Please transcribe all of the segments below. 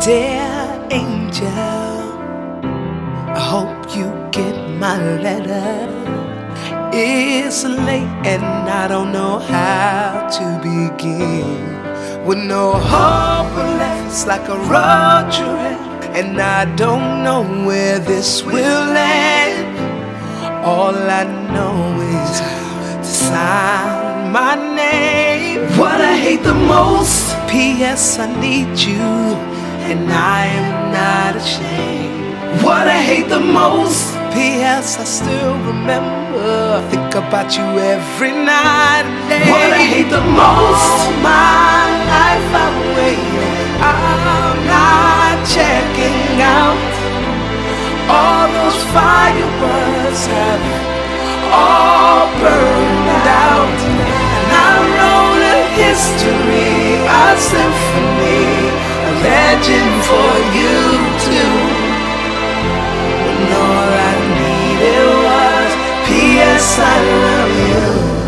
Dear angel, I hope you get my letter. It's late and I don't know how to begin. With no hope left, it's like a road trip, and I don't know where this will end. All I know is to sign my name. What I hate the most, P.S. I need you, and I am not ashamed. What I hate the most, P.S. I still remember. Think about you every night and day. What I hate the most, all my life I've waited. I'm not checking out. All those fireworks have all burned out, and I wrote a history, a symphony, a legend for you too. When all I needed was P.S. I love you.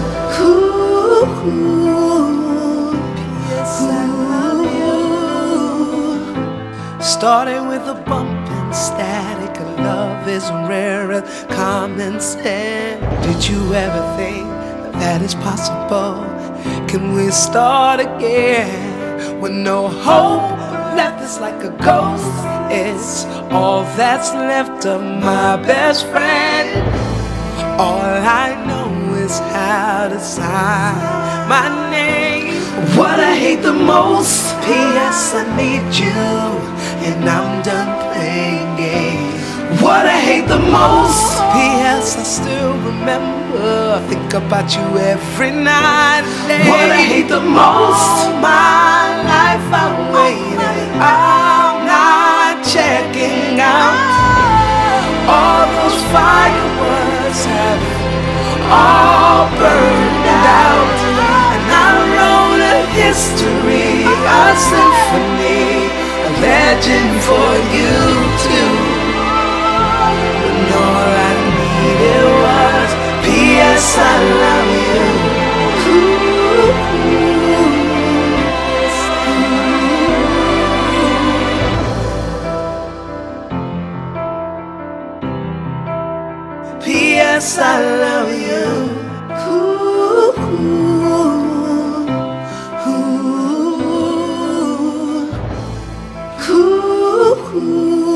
Ooh, P.S. I love you. Starting with a bump and static, love is rare as common sense. Did you ever think that is possible? Can we start again? With no hope left, it's like a ghost. It's all that's left of my best friend. All I know is how to sign my name. What I hate the most, P.S. I need you, and I'm done playing games. What I hate the most, P.S. I still remember. Think about you every night and day. What I hate the most, all my life I've waited. I'm not checking out. All those fireworks have all burned out, and I wrote a history, a symphony, a legend for you too. All I needed was P.S. I love you. P.S. I love you. Ooh.